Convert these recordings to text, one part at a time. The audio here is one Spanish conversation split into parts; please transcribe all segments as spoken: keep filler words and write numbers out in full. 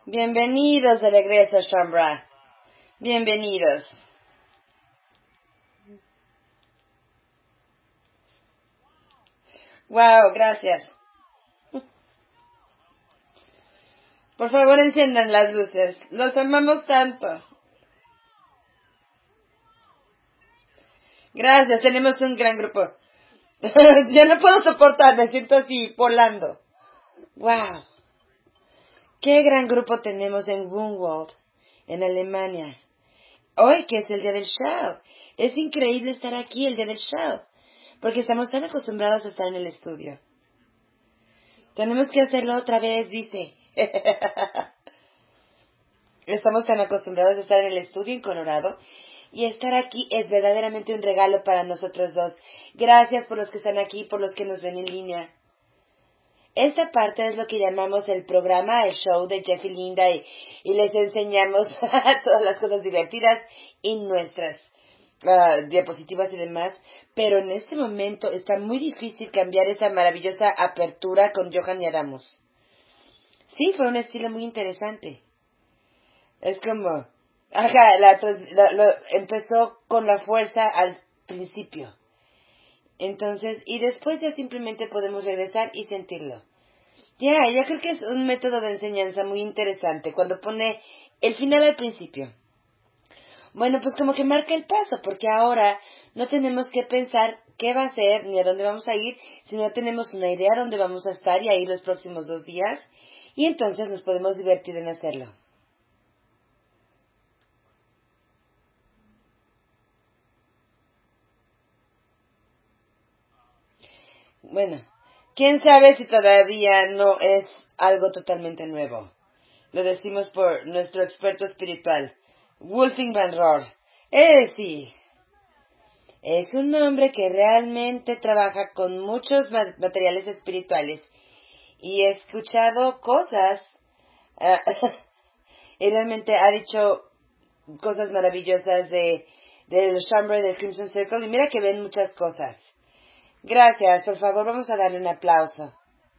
Bienvenidos de regreso, Shambra. Bienvenidos. Wow, gracias. Por favor, enciendan las luces. Los amamos tanto. Gracias, tenemos un gran grupo. Yo no puedo soportar, me siento así, volando. Wow. Qué gran grupo tenemos en Grunwald, en Alemania. Hoy que es el día del show. Es increíble estar aquí el día del show. Porque estamos tan acostumbrados a estar en el estudio. Tenemos que hacerlo otra vez, dice. Estamos tan acostumbrados a estar en el estudio en Colorado. Y estar aquí es verdaderamente un regalo para nosotros dos. Gracias por los que están aquí, por los que nos ven en línea. Esta parte es lo que llamamos el programa, el show de Jeff y Linda, y, y les enseñamos todas las cosas divertidas y nuestras uh, diapositivas y demás. Pero en este momento está muy difícil cambiar esa maravillosa apertura con Johan y Adamos. Sí, fue un estilo muy interesante. Es como... Ajá, la, la, lo, empezó con la fuerza al principio. Entonces, y después ya simplemente podemos regresar y sentirlo. Ya, yeah, yo creo que es un método de enseñanza muy interesante cuando pone el final al principio. Bueno, pues como que marca el paso, porque ahora no tenemos que pensar qué va a ser ni a dónde vamos a ir, sino tenemos una idea de dónde vamos a estar y a ir los próximos dos días, y entonces nos podemos divertir en hacerlo. Bueno, quién sabe si todavía no es algo totalmente nuevo. Lo decimos por nuestro experto espiritual, Wolfgang Van Rohr. Eh, sí. Es un hombre que realmente trabaja con muchos materiales espirituales y he escuchado cosas, uh, y realmente ha dicho cosas maravillosas de del Chamber del Crimson Circle y mira que ven muchas cosas. Gracias, por favor vamos a darle un aplauso.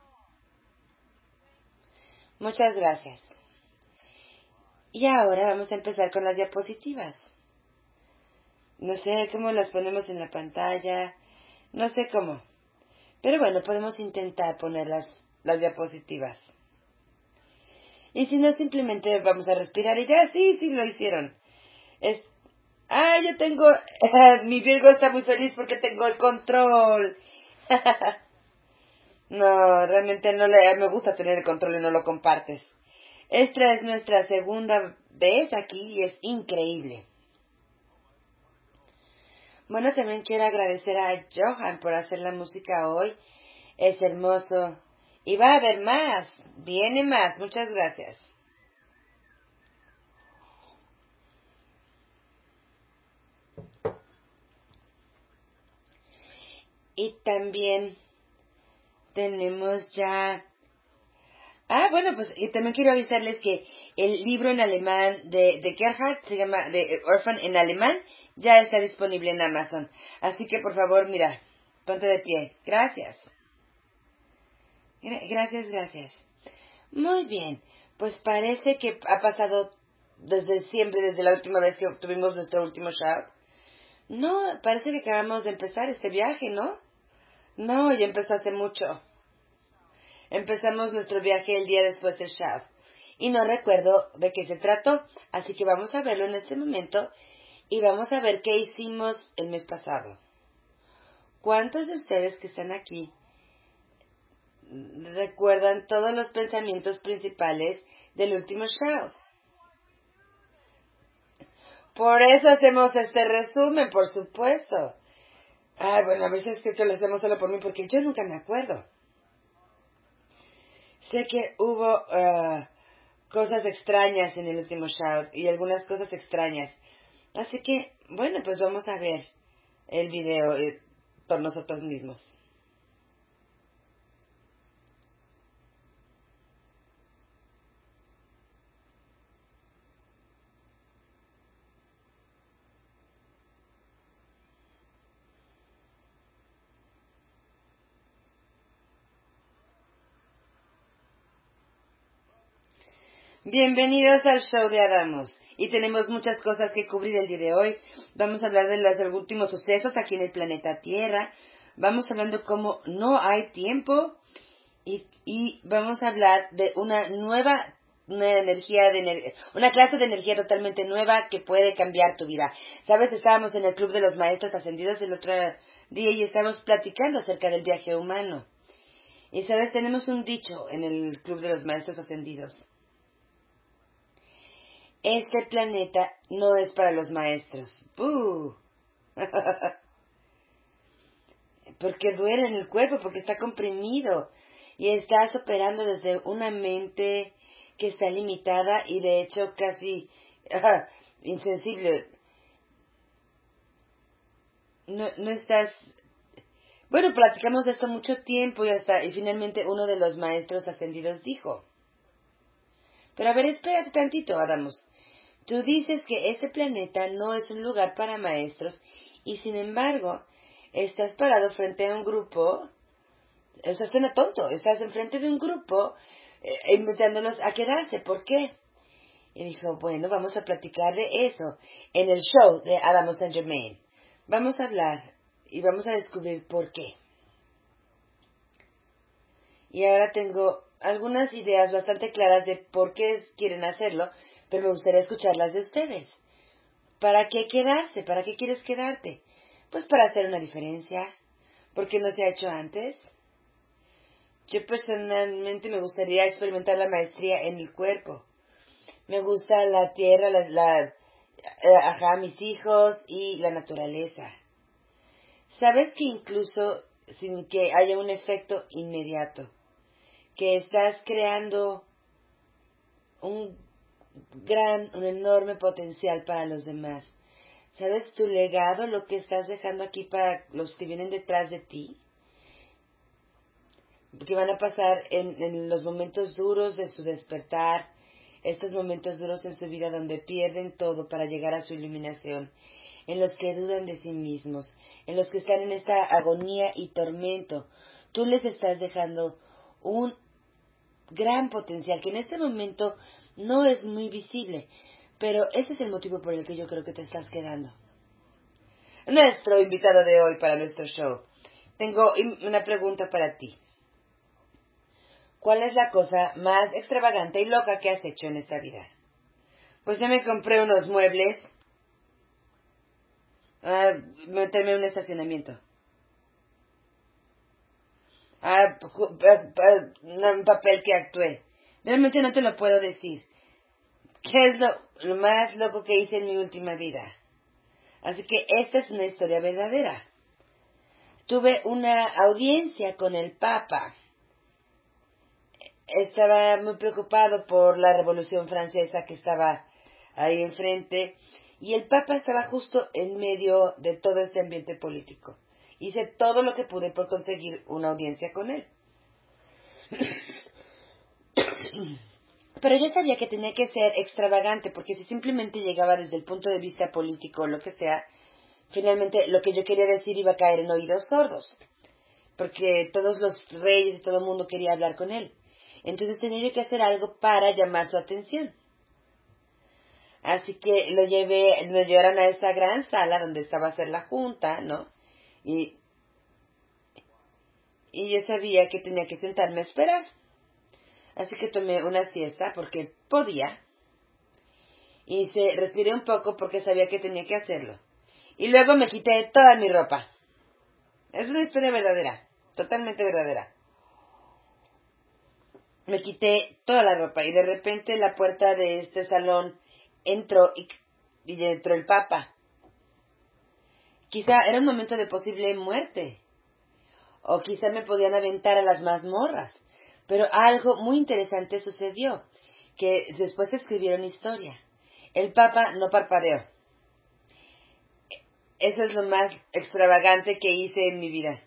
Muchas gracias. Y ahora vamos a empezar con las diapositivas. No sé cómo las ponemos en la pantalla, no sé cómo. Pero bueno, podemos intentar poner las, las diapositivas. Y si no, simplemente vamos a respirar y ya, sí, sí lo hicieron. Es, ah, yo tengo, mi Virgo está muy feliz porque tengo el control. No, realmente no le, me gusta tener el control y no lo compartes. Esta es nuestra segunda vez aquí y es increíble. Bueno, también quiero agradecer a Johan por hacer la música hoy. Es hermoso. Y va a haber más. Viene más. Muchas gracias. Y también tenemos ya... Ah, bueno, pues y también quiero avisarles que el libro en alemán de, de Gerhard, se llama de Orphan en alemán, ya está disponible en Amazon. Así que por favor, mira, ponte de pie. Gracias. Gra- Gracias, gracias. Muy bien, pues parece que ha pasado desde siempre, desde la última vez que tuvimos nuestro último show. No, parece que acabamos de empezar este viaje, ¿no? No, ya empezó hace mucho. Empezamos nuestro viaje el día después del show. Y no recuerdo de qué se trató, así que vamos a verlo en este momento y vamos a ver qué hicimos el mes pasado. ¿Cuántos de ustedes que están aquí recuerdan todos los pensamientos principales del último show? Por eso hacemos este resumen, por supuesto. Ah, bueno, a veces creo que lo hacemos solo por mí, porque yo nunca me acuerdo. Sé que hubo uh, cosas extrañas en el último shout y algunas cosas extrañas. Así que, bueno, pues vamos a ver el video eh, por nosotros mismos. Bienvenidos al show de Adamos. Y tenemos muchas cosas que cubrir el día de hoy. Vamos a hablar de los últimos sucesos aquí en el planeta Tierra. Vamos hablando cómo no hay tiempo. Y, y vamos a hablar de una nueva una energía de ener- una clase de energía totalmente nueva que puede cambiar tu vida. Sabes, estábamos en el Club de los Maestros Ascendidos el otro día y estábamos platicando acerca del viaje humano. Y sabes, tenemos un dicho en el Club de los Maestros Ascendidos. Este planeta no es para los maestros. ¡Buh! Porque duele en el cuerpo, porque está comprimido. Y estás operando desde una mente que está limitada y de hecho casi ah, insensible. No, no estás... Bueno, platicamos de esto mucho tiempo y hasta y finalmente uno de los maestros ascendidos dijo. Pero a ver, espérate tantito, Adamos. Tú dices que ese planeta no es un lugar para maestros y sin embargo estás parado frente a un grupo, o sea, suena tonto, estás enfrente de un grupo eh, invitándolos a quedarse, ¿por qué? Y dijo, bueno, vamos a platicar de eso en el show de Adamo Saint Germain. Vamos a hablar y vamos a descubrir por qué. Y ahora tengo algunas ideas bastante claras de por qué quieren hacerlo, pero me gustaría escucharlas de ustedes. ¿Para qué quedarse? ¿Para qué quieres quedarte? Pues para hacer una diferencia. ¿Por qué no se ha hecho antes? Yo personalmente me gustaría experimentar la maestría en el cuerpo. Me gusta la tierra, la, la, eh, ajá, mis hijos y la naturaleza. ¿Sabes que incluso sin que haya un efecto inmediato, que estás creando un gran, un enorme potencial para los demás? ¿Sabes tu legado, lo que estás dejando aquí para los que vienen detrás de ti? Que van a pasar en, en los momentos duros de su despertar, estos momentos duros en su vida donde pierden todo para llegar a su iluminación, en los que dudan de sí mismos, en los que están en esta agonía y tormento. Tú les estás dejando un gran potencial que en este momento no es muy visible, pero ese es el motivo por el que yo creo que te estás quedando. Nuestro invitado de hoy para nuestro show. Tengo una pregunta para ti. ¿Cuál es la cosa más extravagante y loca que has hecho en esta vida? Pues yo me compré unos muebles, a meterme en un estacionamiento. Ah, un papel que actué. Realmente no te lo puedo decir. ¿Qué es lo, lo más loco que hice en mi última vida? Así que esta es una historia verdadera. Tuve una audiencia con el Papa. Estaba muy preocupado por la Revolución Francesa que estaba ahí enfrente y el Papa estaba justo en medio de todo este ambiente político. Hice todo lo que pude por conseguir una audiencia con él. Pero yo sabía que tenía que ser extravagante, porque si simplemente llegaba desde el punto de vista político o lo que sea, finalmente lo que yo quería decir iba a caer en oídos sordos, porque todos los reyes y todo el mundo quería hablar con él. Entonces tenía yo que hacer algo para llamar su atención. Así que lo llevé, lo llevaron a esa gran sala donde estaba a hacer la junta, ¿no? Y, y yo sabía que tenía que sentarme a esperar. Así que tomé una siesta porque podía. Y se respiré un poco porque sabía que tenía que hacerlo. Y luego me quité toda mi ropa. Es una historia verdadera, totalmente verdadera. Me quité toda la ropa y de repente la puerta de este salón entró y, y entró el Papa. Quizá era un momento de posible muerte. O quizá me podían aventar a las mazmorras. Pero algo muy interesante sucedió, que después se escribieron historia. El Papa no parpadeó. Eso es lo más extravagante que hice en mi vida.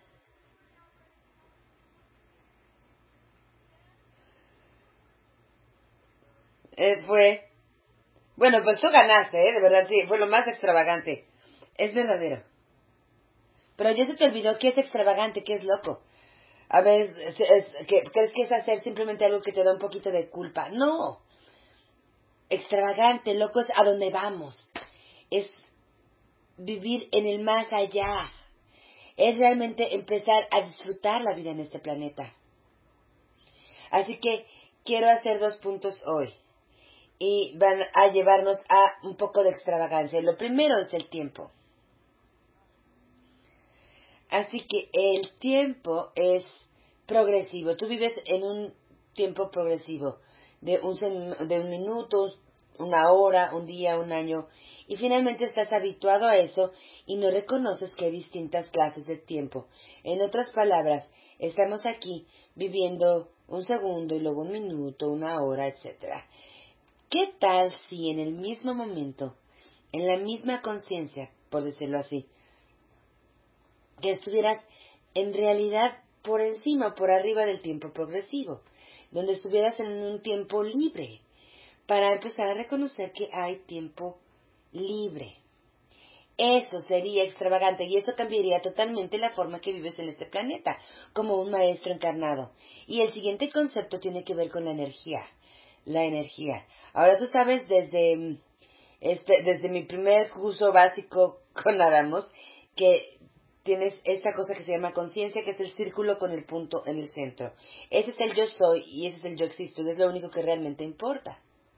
Eh, fue... Bueno, pues tú ganaste, ¿eh? De verdad, sí, fue lo más extravagante. Es verdadero. Pero ya se te olvidó que es extravagante, que es loco. A ver, es, es, que, ¿crees que es hacer simplemente algo que te da un poquito de culpa? No. extravagante, loco, es a donde vamos. Es vivir en el más allá. Es realmente empezar a disfrutar la vida en este planeta. Así que quiero hacer dos puntos hoy. Y van a llevarnos a un poco de extravagancia. Lo primero es el tiempo. Así que el tiempo es progresivo. Tú vives en un tiempo progresivo. De un, de un minuto, una hora, un día, un año. Y finalmente estás habituado a eso y no reconoces que hay distintas clases de tiempo. En otras palabras, estamos aquí viviendo un segundo y luego un minuto, una hora, etcétera. ¿Qué tal si en el mismo momento, en la misma conciencia, por decirlo así, que estuvieras en realidad por encima, por arriba del tiempo progresivo, donde estuvieras en un tiempo libre, para empezar a reconocer que hay tiempo libre? Eso sería extravagante y eso cambiaría totalmente la forma que vives en este planeta, como un maestro encarnado. Y el siguiente concepto tiene que ver con la energía. La energía. Ahora tú sabes, desde, este, desde mi primer curso básico con Adamos, que tienes esta cosa que se llama conciencia, que es el círculo con el punto en el centro. Ese es el yo soy y ese es el yo existo, es lo único que realmente importa.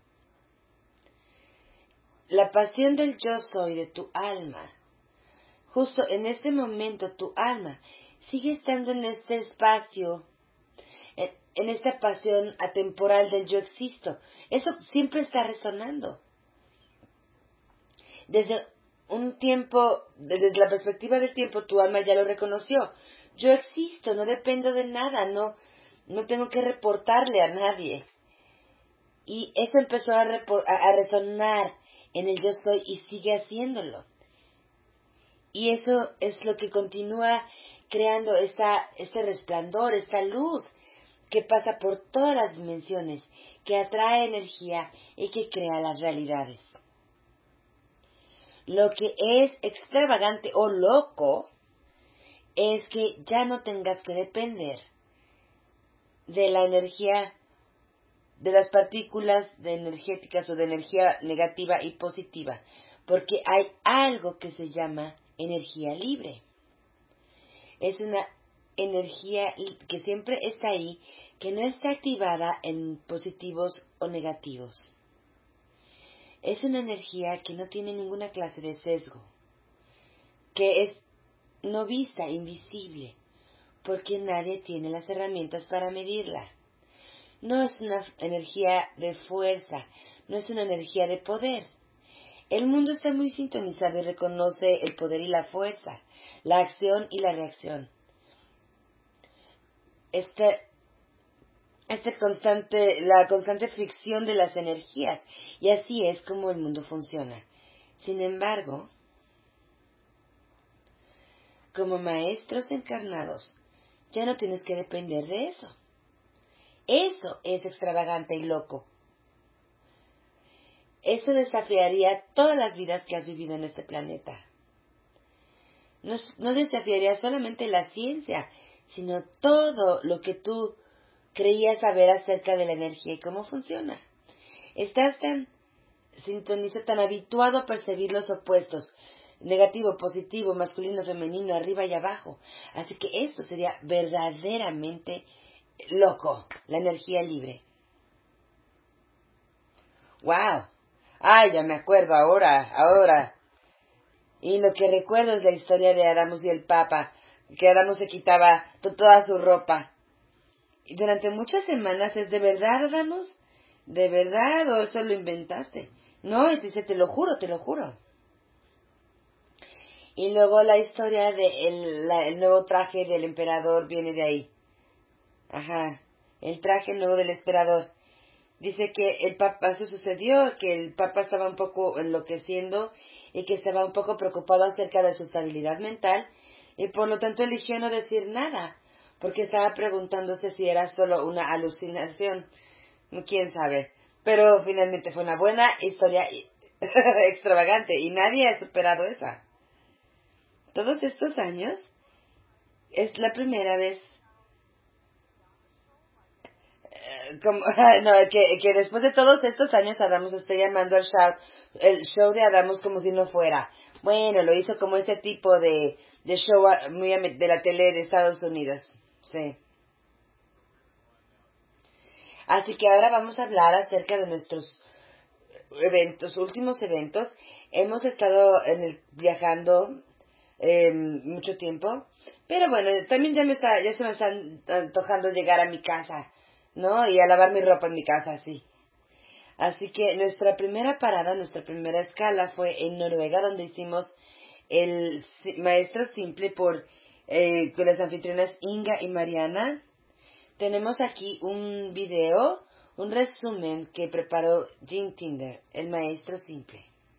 La pasión del yo soy de tu alma. Justo en este momento tu alma sigue estando en este espacio, en, en esta pasión atemporal del yo existo. Eso siempre está resonando. Desde un tiempo, desde la perspectiva del tiempo, tu alma ya lo reconoció. Yo existo, no dependo de nada, no, no tengo que reportarle a nadie. Y eso empezó a, repor, a, a resonar en el yo soy y sigue haciéndolo. Y eso es lo que continúa creando esta, este resplandor, esta luz que pasa por todas las dimensiones, que atrae energía y que crea las realidades. Lo que es extravagante o loco es que ya no tengas que depender de la energía, de las partículas de energéticas o de energía negativa y positiva, porque hay algo que se llama energía libre. Es una energía que siempre está ahí, que no está activada en positivos o negativos. Es una energía que no tiene ninguna clase de sesgo, que es no vista, invisible, porque nadie tiene las herramientas para medirla. No es una energía de fuerza, no es una energía de poder. El mundo está muy sintonizado y reconoce el poder y la fuerza, la acción y la reacción. Este, este constante, la constante fricción de las energías, y así es como el mundo funciona. Sin embargo, como maestros encarnados, ya no tienes que depender de eso. Eso es extravagante y loco. Eso desafiaría todas las vidas que has vivido en este planeta. No, no desafiaría solamente la ciencia, sino todo lo que tú creías saber acerca de la energía y cómo funciona. Estás tan sintonizado, tan habituado a percibir los opuestos, negativo, positivo, masculino, femenino, arriba y abajo. Así que esto sería verdaderamente loco, la energía libre. ¡Wow! ¡Ay, ya me acuerdo ahora, ahora! Y lo que recuerdo es la historia de Adamos y el Papa, que Adamos se quitaba toda su ropa. Y durante muchas semanas es de verdad, Adamos, ¿de verdad o eso lo inventaste? No, y dice, te lo juro, te lo juro. Y luego la historia de el, la, el nuevo traje del emperador viene de ahí. Ajá, el traje nuevo del emperador. Dice que el Papa, eso sucedió, que el Papa estaba un poco enloqueciendo y que estaba un poco preocupado acerca de su estabilidad mental y por lo tanto eligió no decir nada, porque estaba preguntándose si era solo una alucinación. Quién sabe. Pero finalmente fue una buena historia extravagante y nadie ha superado esa. Todos estos años es la primera vez Eh, como, no, que, que después de todos estos años Adamos está llamando al show, el show de Adamos como si no fuera. Bueno, lo hizo como ese tipo de, de show ah, muy ame- de la tele de Estados Unidos. Sí. Así que ahora vamos a hablar acerca de nuestros eventos, últimos eventos. Hemos estado en el, viajando eh, mucho tiempo, pero bueno, también ya me está, ya se me está antojando llegar a mi casa, ¿no? Y a lavar mi ropa en mi casa, sí. Así que nuestra primera parada, nuestra primera escala fue en Noruega, donde hicimos el si- maestro simple por eh, con las anfitrionas Inga y Mariana. Tenemos aquí un video, un resumen que preparó Jim Tinder, el maestro simple.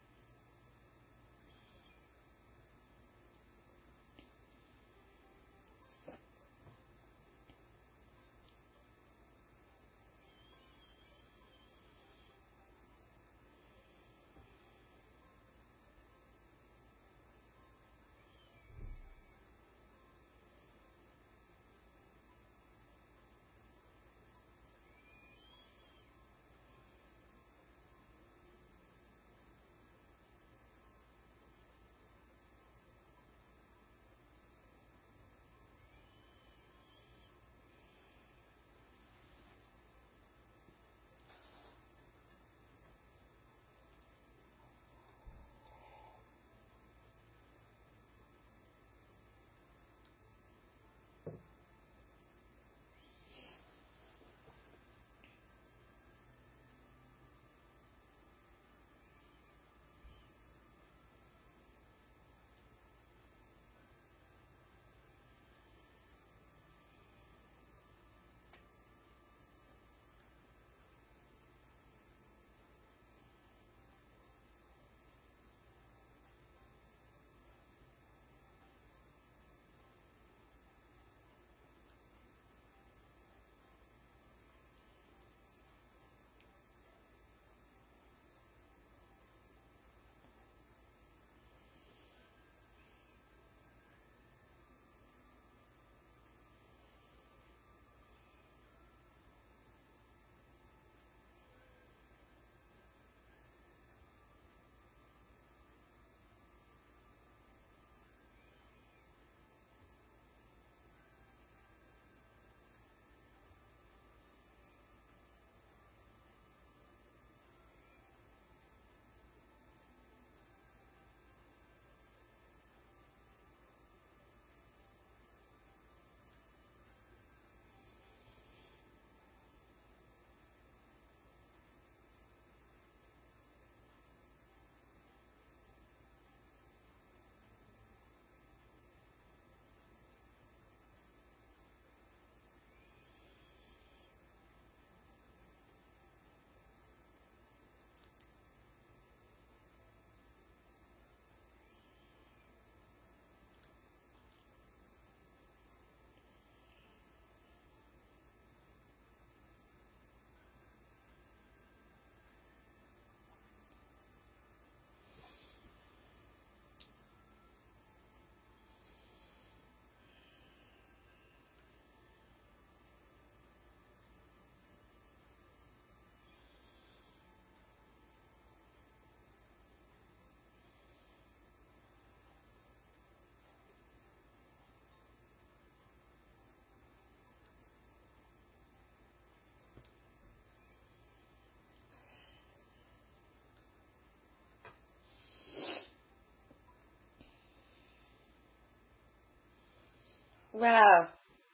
Wow,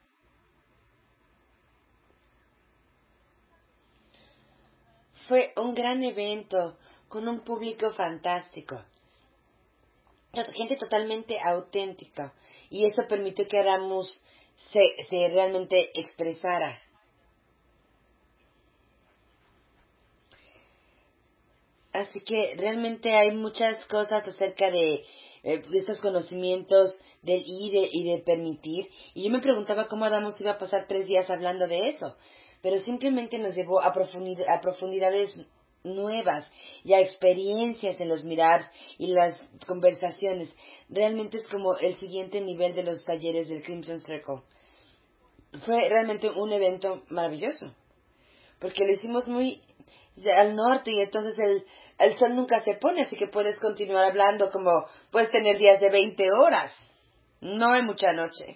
fue un gran evento con un público fantástico, gente totalmente auténtica, y eso permitió que Aramus se, se realmente expresara. Así que realmente hay muchas cosas acerca de, eh, de estos conocimientos del ir y de, y de permitir. Y yo me preguntaba cómo Adamos iba a pasar tres días hablando de eso. Pero simplemente nos llevó a, profundid- a profundidades nuevas y a experiencias en los mirar y las conversaciones. Realmente es como el siguiente nivel de los talleres del Crimson Circle. Fue realmente un evento maravilloso. porque lo hicimos muy al norte y entonces el, el sol nunca se pone, así que puedes continuar hablando como puedes tener días de veinte horas. No hay mucha noche.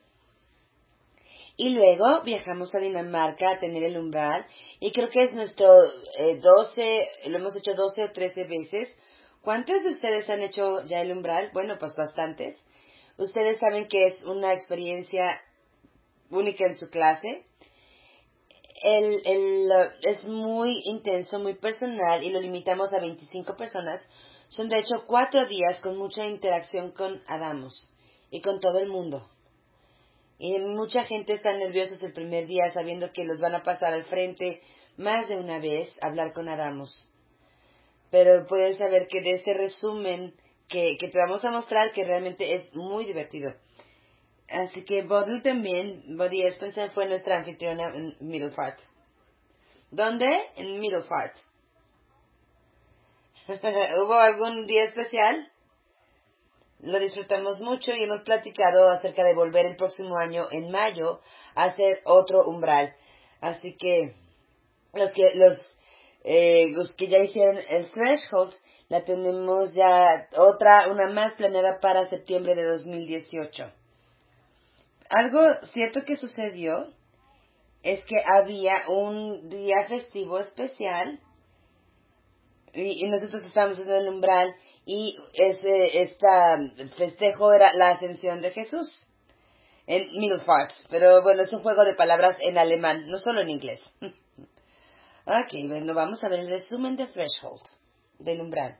Y luego viajamos a Dinamarca a tener el umbral y creo que es nuestro eh, doce, lo hemos hecho doce o trece veces. ¿Cuántos de ustedes han hecho ya el umbral? Bueno, pues bastantes. Ustedes saben que es una experiencia única en su clase. El, el, eh, es muy intenso, muy personal y lo limitamos a veinticinco personas. Son de hecho cuatro días con mucha interacción con Adamos y con todo el mundo. Y mucha gente está nerviosa el primer día sabiendo que los van a pasar al frente más de una vez a hablar con Adamos. Pero puedes saber que de este resumen que, que te vamos a mostrar que realmente es muy divertido. Así que Bodil también, Bodil Espencer fue nuestra anfitriona en Middelfart. ¿Dónde? En Middelfart. ¿Hubo algún día especial? Lo disfrutamos mucho y hemos platicado acerca de volver el próximo año, en mayo, a hacer otro umbral. Así que los que los, eh, los que ya hicieron el Threshold, la tenemos ya otra, una más planeada para septiembre de dos mil dieciocho. Algo cierto que sucedió es que había un día festivo especial y, y nosotros estábamos en el umbral y ese este festejo era la ascensión de Jesús en Middelfart, pero bueno, es un juego de palabras en alemán, no solo en inglés. Ok, bueno, vamos a ver el resumen de Threshold, del umbral.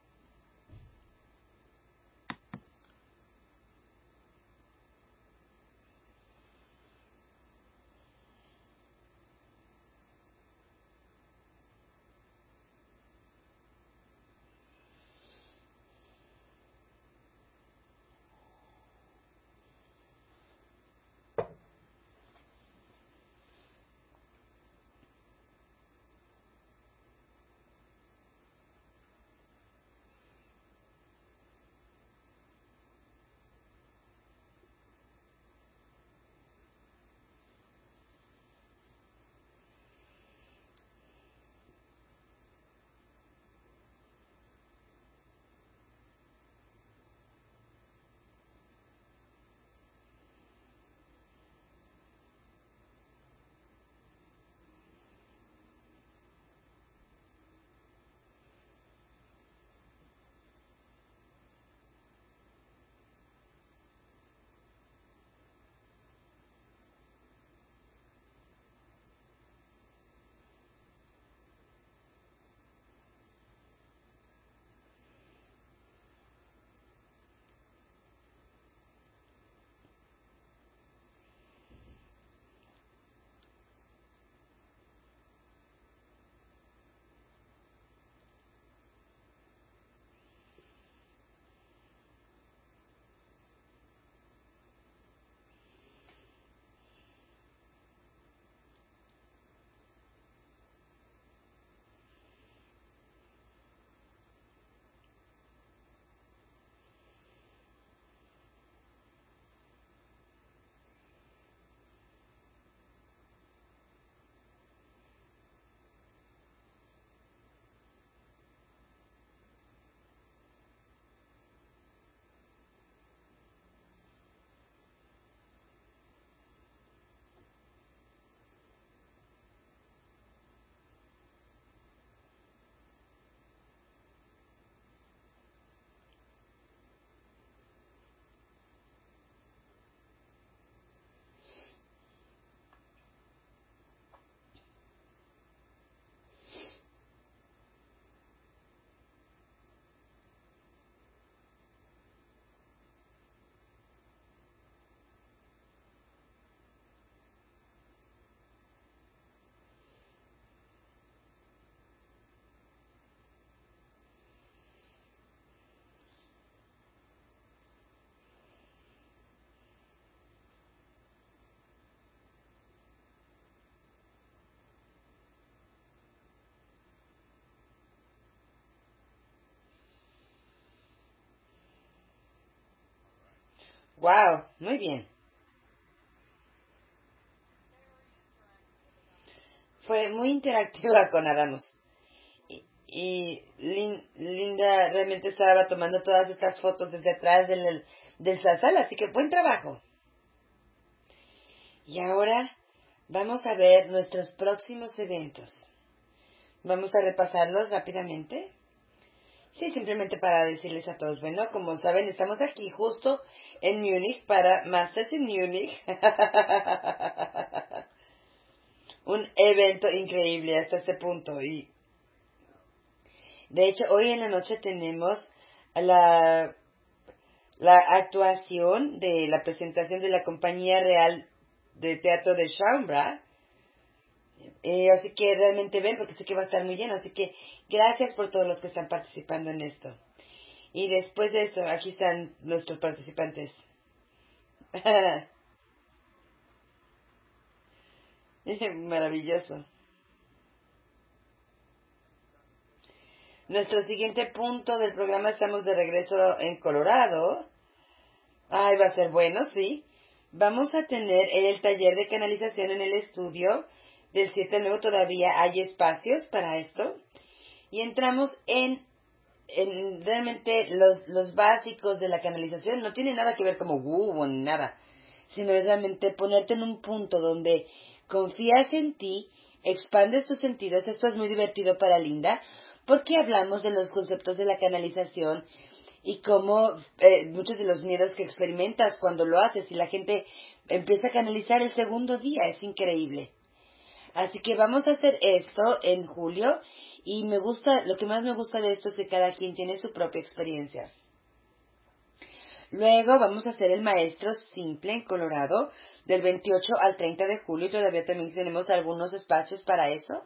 Wow, muy bien. Fue muy interactiva con Adamos. Y, y Lin- Linda realmente estaba tomando todas estas fotos desde atrás del, del sala, así que buen trabajo. Y ahora vamos a ver nuestros próximos eventos. Vamos a repasarlos rápidamente. Sí, simplemente para decirles a todos, bueno, como saben, estamos aquí justo en Múnich para Masters in Múnich. Un evento increíble hasta este punto. Y de hecho, hoy en la noche tenemos la, la actuación de la presentación de la Compañía Real de Teatro de Schaumbra. Eh, así que realmente ven, porque sé que va a estar muy lleno. Así que gracias por todos los que están participando en esto. Y después de eso, aquí están nuestros participantes. Maravilloso. Nuestro siguiente punto del programa, estamos de regreso en Colorado. Ay, va a ser bueno, sí. Vamos a tener el taller de canalización en el estudio. Del siete al nueve todavía hay espacios para esto. Y entramos en, en realmente los, los básicos de la canalización. No tiene nada que ver como uh, ni nada. Sino es realmente ponerte en un punto donde confías en ti, expandes tus sentidos. Esto es muy divertido para Linda, porque hablamos de los conceptos de la canalización y cómo eh, muchos de los miedos que experimentas cuando lo haces y la gente empieza a canalizar el segundo día. Es increíble. Así que vamos a hacer esto en julio y me gusta, lo que más me gusta de esto es que cada quien tiene su propia experiencia. Luego vamos a hacer el maestro simple en Colorado del veintiocho al treinta de julio y todavía también tenemos algunos espacios para eso.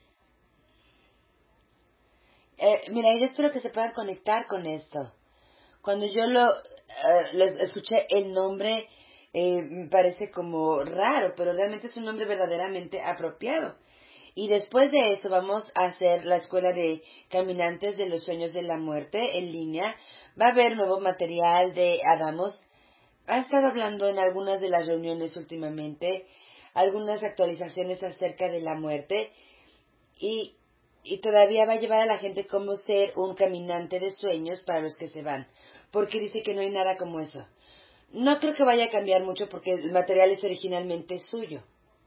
Eh, mira, yo espero que se puedan conectar con esto. Cuando yo lo eh, les escuché el nombre, eh, me parece como raro, pero realmente es un nombre verdaderamente apropiado. Y después de eso vamos a hacer la escuela de caminantes de los sueños de la muerte en línea. Va a haber nuevo material de Adamos. Ha estado hablando en algunas de las reuniones últimamente, algunas actualizaciones acerca de la muerte y, y todavía va a llevar a la gente cómo ser un caminante de sueños para los que se van, porque dice que no hay nada como eso. No creo que vaya a cambiar mucho porque el material es originalmente suyo.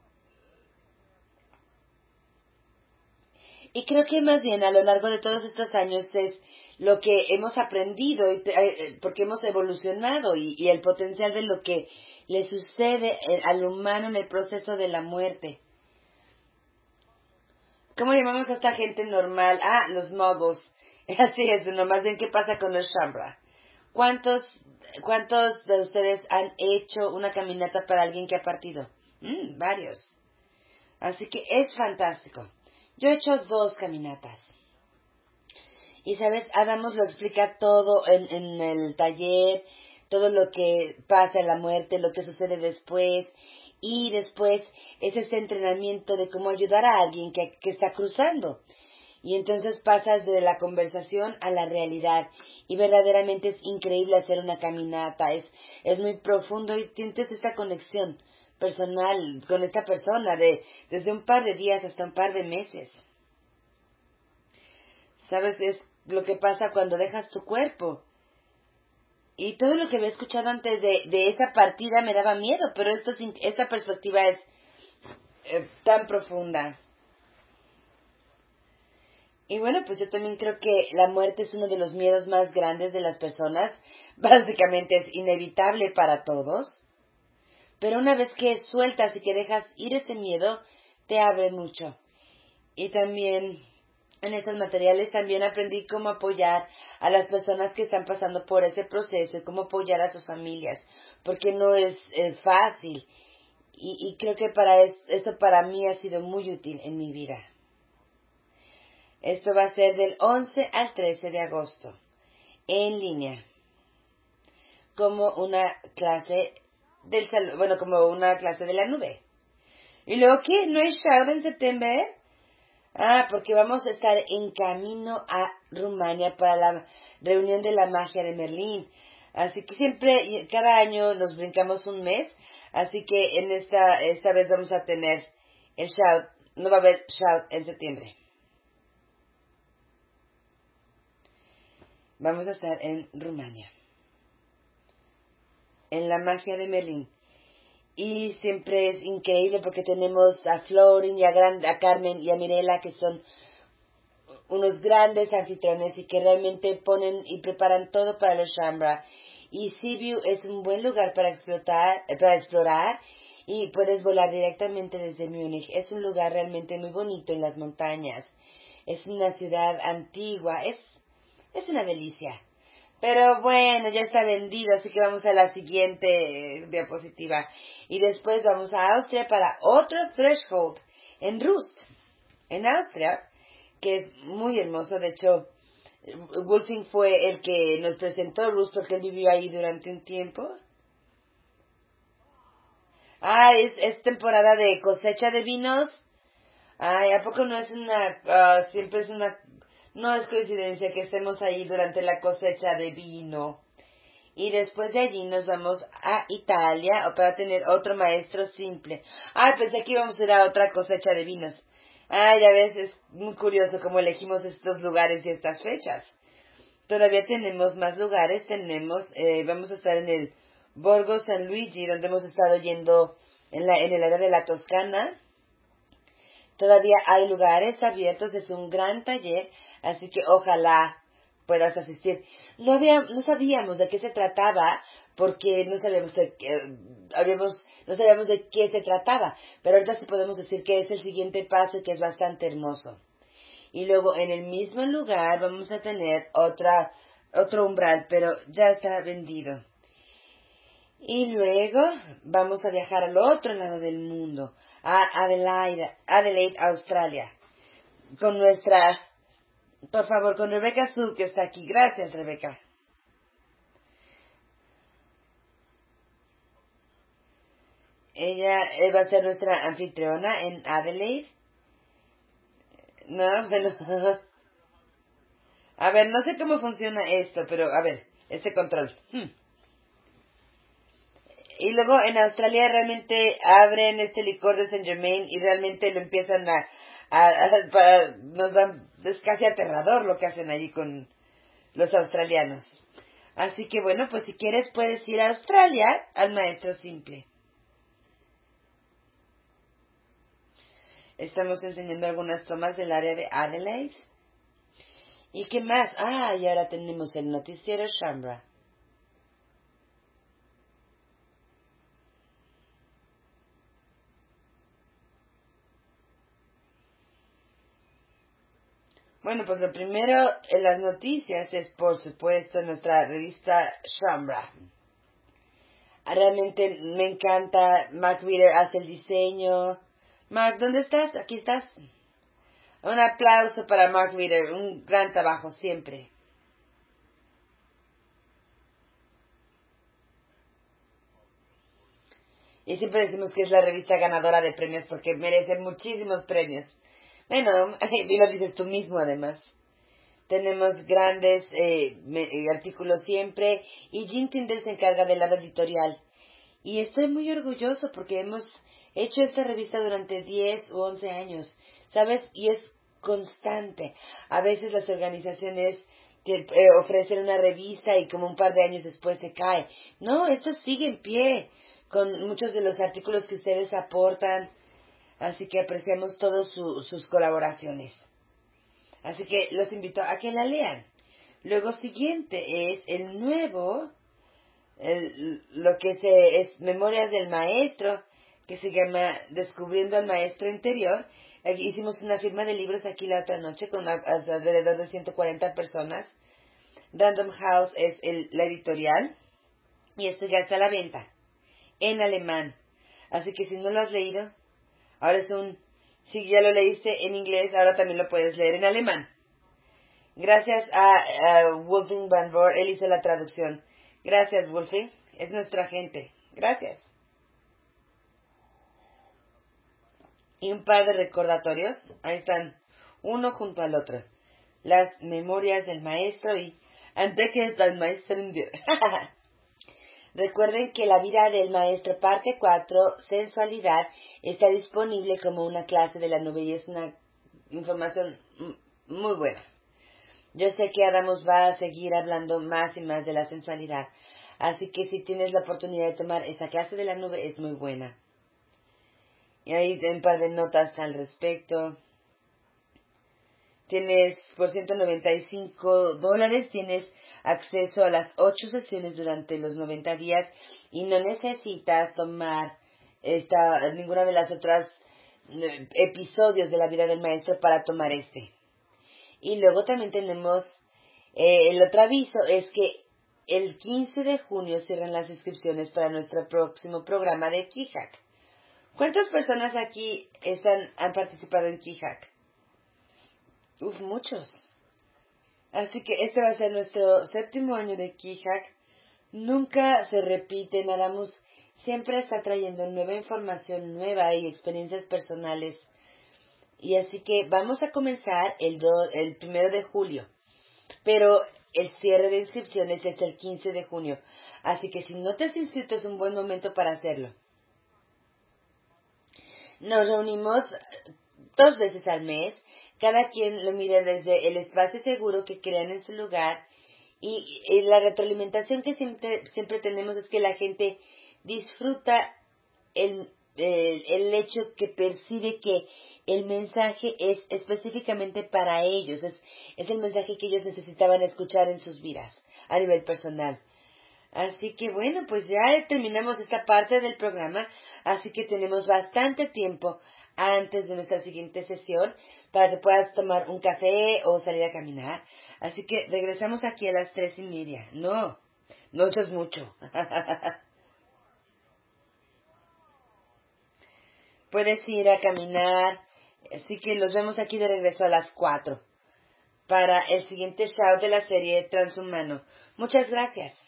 Y creo que más bien a lo largo de todos estos años es lo que hemos aprendido, y te- eh, porque hemos evolucionado y, y el potencial de lo que le sucede eh, al humano en el proceso de la muerte. ¿Cómo llamamos a esta gente normal? Ah, los muggles. Así es, nomás ven qué pasa con los Shambra. ¿Cuántos, ¿Cuántos de ustedes han hecho una caminata para alguien que ha partido? Mm, varios. Así que es fantástico. Yo he hecho dos caminatas. Y sabes, Adamos lo explica todo en, en el taller, todo lo que pasa en la muerte, lo que sucede después. Y después es este entrenamiento de cómo ayudar a alguien que, que está cruzando. Y entonces pasas de la conversación a la realidad. Y verdaderamente es increíble hacer una caminata. Es, es muy profundo y sientes esta conexión personal con esta persona de desde un par de días hasta un par de meses. ¿Sabes? Es lo que pasa cuando dejas tu cuerpo. Y todo lo que había escuchado antes de, de esa partida me daba miedo, pero esto, es in- esta perspectiva es eh, tan profunda. Y bueno, pues yo también creo que la muerte es uno de los miedos más grandes de las personas. Básicamente es inevitable para todos. Pero una vez que sueltas y que dejas ir ese miedo, te abre mucho. Y también en esos materiales también aprendí cómo apoyar a las personas que están pasando por ese proceso y cómo apoyar a sus familias, porque no es, es fácil. Y, y creo que para es- eso para mí ha sido muy útil en mi vida. Esto va a ser del once al trece de agosto, en línea, como una clase del sal- bueno, como una clase de la nube. ¿Y luego qué? ¿No hay shout en septiembre? Ah, porque vamos a estar en camino a Rumania para la reunión de la magia de Merlín. Así que siempre, y cada año nos brincamos un mes. Así que en esta, esta vez vamos a tener el shout no va a haber Shout en septiembre. Vamos a estar en Rumania, en la magia de Merlín. Y siempre es increíble porque tenemos a Florin y a, Gran, a Carmen y a Mirela, que son unos grandes anfitriones y que realmente ponen y preparan todo para los Shambra. Y Sibiu es un buen lugar para explotar, para explorar, y puedes volar directamente desde Múnich. Es un lugar realmente muy bonito en las montañas. Es una ciudad antigua, es, es una delicia. Pero bueno, ya está vendido, así que vamos a la siguiente eh, diapositiva. Y después vamos a Austria para otro Threshold en Rust, en Austria, que es muy hermoso. De hecho, Wolfing fue el que nos presentó Rust porque él vivió ahí durante un tiempo. Ah, es, es temporada de cosecha de vinos. Ay, ¿a poco no es una, uh, siempre es una, no es coincidencia que estemos ahí durante la cosecha de vino? Y después de allí nos vamos a Italia para tener otro maestro simple. Ay, pensé que íbamos a ir a otra cosecha de vinos. Ay, a veces es muy curioso cómo elegimos estos lugares y estas fechas. Todavía tenemos más lugares, tenemos, eh, vamos a estar en el Borgo San Luigi, donde hemos estado yendo en, la, en el área de la Toscana. Todavía hay lugares abiertos, es un gran taller, así que ojalá puedas asistir. No había, no sabíamos de qué se trataba, porque no sabíamos de qué, habíamos, no sabíamos de qué se trataba, pero ahorita sí podemos decir que es el siguiente paso y que es bastante hermoso. Y luego en el mismo lugar vamos a tener otra, otro umbral, pero ya está vendido. Y luego vamos a viajar al otro lado del mundo, a Adelaide, Adelaide, Australia, con nuestra, por favor, con Rebeca Azul, que está aquí. Gracias, Rebeca. Ella eh, va a ser nuestra anfitriona en Adelaide. No, bueno. A ver, no sé cómo funciona esto, pero a ver, este control. Hmm. Y luego en Australia realmente abren este licor de Saint Germain y realmente lo empiezan a, a, a, a- nos dan, es casi aterrador lo que hacen allí con los australianos. Así que bueno, pues si quieres puedes ir a Australia al maestro simple. Estamos enseñando algunas tomas del área de Adelaide. ¿Y qué más? Ah, y ahora tenemos el noticiero Shambra. Bueno, pues lo primero en las noticias es, por supuesto, nuestra revista Shambra. Realmente me encanta. Mark Reader hace el diseño. Mark, ¿dónde estás? Aquí estás. Un aplauso para Mark Reader. Un gran trabajo siempre. Y siempre decimos que es la revista ganadora de premios porque merece muchísimos premios. Bueno, y lo dices tú mismo además. Tenemos grandes eh, me- eh, artículos siempre y Jim Tinder se encarga del lado editorial. Y estoy muy orgulloso porque hemos hecho esta revista durante diez u once años, ¿sabes? Y es constante. A veces las organizaciones te eh, ofrecen una revista y como un par de años después se cae. No, esto sigue en pie con muchos de los artículos que ustedes aportan. Así que apreciamos todas su- sus colaboraciones. Así que los invito a que la lean. Luego siguiente es el nuevo, el- lo que se, es Memorias del Maestro, que se llama Descubriendo al Maestro Interior. Aquí hicimos una firma de libros aquí la otra noche con a- alrededor de ciento cuarenta personas. Random House es el- la editorial y esto ya está a la venta en alemán. Así que si no lo has leído, ahora es un, si ya lo leíste en inglés, ahora también lo puedes leer en alemán. Gracias a, a Wolfing Van Boer, él hizo la traducción. Gracias, Wolfing, es nuestro agente. Gracias. Y un par de recordatorios, ahí están, uno junto al otro. Las memorias del maestro y antes que está el maestro indio. Recuerden que la vida del maestro parte cuatro, sensualidad, está disponible como una clase de la nube y es una información muy buena. Yo sé que Adamos va a seguir hablando más y más de la sensualidad, así que si tienes la oportunidad de tomar esa clase de la nube es muy buena. Y ahí un par de notas al respecto. Tienes por ciento noventa y cinco dólares, tienes acceso a las ocho sesiones durante los noventa días y no necesitas tomar esta, ninguna de las otras eh, episodios de la vida del maestro para tomar este. Y luego también tenemos eh, el otro aviso, es que el quince de junio cierran las inscripciones para nuestro próximo programa de Kihak. ¿Cuántas personas aquí están, han participado en Kihak? Uf, muchos. Así que este va a ser nuestro séptimo año de Kihak. Nunca se repite, Nadamus siempre está trayendo nueva información nueva y experiencias personales. Y así que vamos a comenzar el, do, el primero de julio. Pero el cierre de inscripciones es el quince de junio. Así que si no te has inscrito es un buen momento para hacerlo. Nos reunimos dos veces al mes. Cada quien lo mira desde el espacio seguro que crean en su lugar. Y, y la retroalimentación que siempre, siempre tenemos es que la gente disfruta el, el, el hecho que percibe que el mensaje es específicamente para ellos. Es, es el mensaje que ellos necesitaban escuchar en sus vidas a nivel personal. Así que bueno, pues ya terminamos esta parte del programa, así que tenemos bastante tiempo antes de nuestra siguiente sesión para que puedas tomar un café o salir a caminar. Así que regresamos aquí a las tres y media. No, no eso es mucho. Puedes ir a caminar, así que los vemos aquí de regreso a las cuatro para el siguiente show de la serie Transhumano. Muchas gracias.